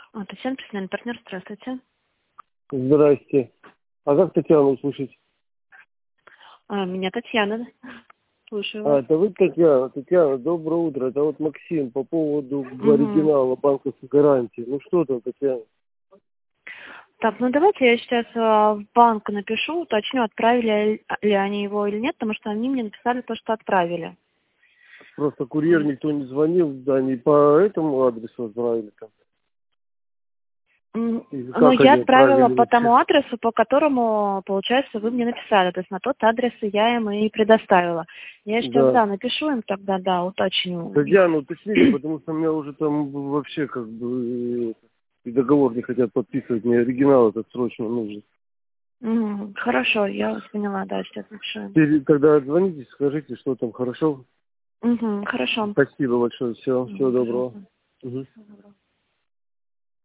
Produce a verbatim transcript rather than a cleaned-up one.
А, Татьяна, профессиональный партнер, здравствуйте. Здрасте. А как Татьяну услышать? А, меня Татьяна. Слушаю А, вас. это вы Татьяна. Татьяна, доброе утро. Это вот Максим по поводу Угу. оригинала банковской гарантии. Ну что там, Татьяна? Так, ну давайте я сейчас э, в банк напишу, уточню, отправили ли они его или нет, потому что они мне написали то, что отправили. Просто курьер никто не звонил, да, не по этому адресу отправили там. М, И Ну, как я они отправила отправили по тому вообще? адресу, по которому, получается, вы мне написали. То есть на тот адрес я им и предоставила. Я сейчас, Да. да, напишу им тогда, да, уточню у них. Татьяна, уточните, потому что меня уже там вообще как бы и договор не хотят подписывать. Мне оригинал этот срочно нужен. Мгм. Хорошо, я вас поняла, да, сейчас напишу им. Теперь, когда отзвонитесь, скажите, что там хорошо. Угу, хорошо. Спасибо большое. Всего, всего Мгм, доброго. пожалуйста. Мгм.